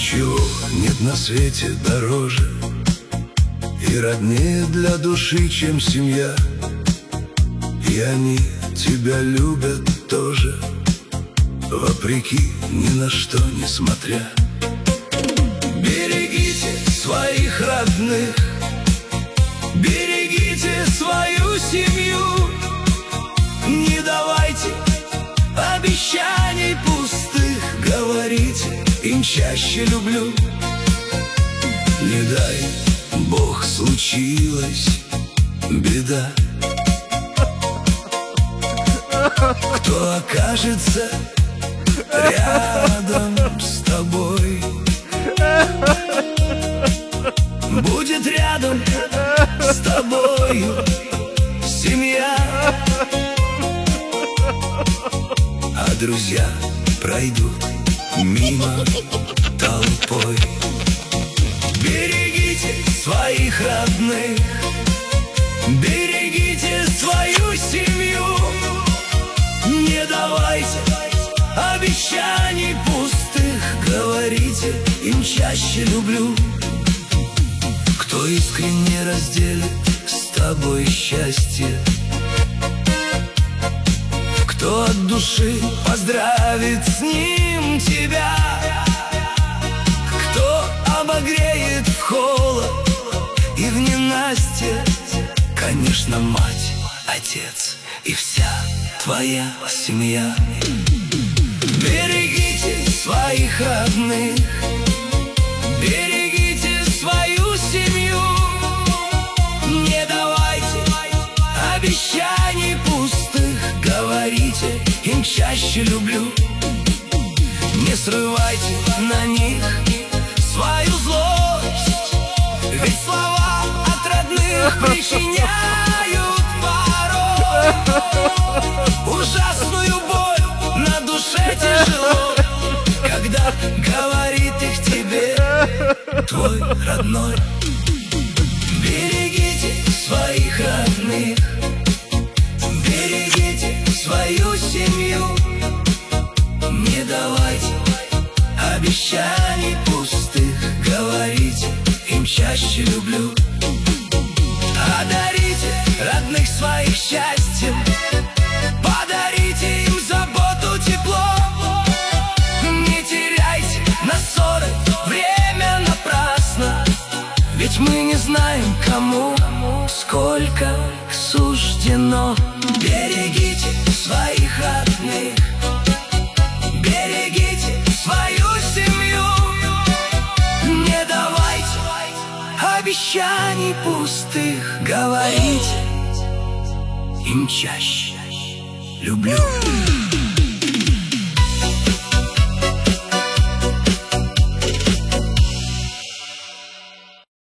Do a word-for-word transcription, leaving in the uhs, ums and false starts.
Ничего нет на свете дороже и роднее для души, чем семья. И они тебя любят тоже, вопреки, ни на что не смотря. Берегите своих родных, берегите свою семью. Не давайте обещаний пустых, говорите им чаще люблю. Не дай Бог случилась беда, кто окажется рядом с тобой, будет рядом с тобою семья. А друзья пройдут мимо толпой. Берегите своих родных, берегите свою семью. Не давайте обещаний пустых, говорите им чаще люблю. Кто искренне разделит с тобой счастье, кто от души поздравит с ним тебя, кто обогреет в холод и в ненастье. Конечно, мать, отец и вся твоя семья. Берегите своих родных, берегите свою семью. Не давайте обещаний пустых, говорите им чаще люблю. Не срывайте на них свою злость, ведь слова от родных причиняют порой ужасную боль, на душе тяжело, когда говорит их тебе твой родной. Берегите своих родных, берегите свою семью. Не давайте обещаний пустых, говорите им чаще люблю. Одарите родных своих счастьем, подарите им заботу, тепло. Не теряйте на ссоры время напрасно, ведь мы не знаем, кому сколько суждено. Берегите своих родных, берегите свою семью. Не давайте обещаний пустых, говорите им чаще люблю.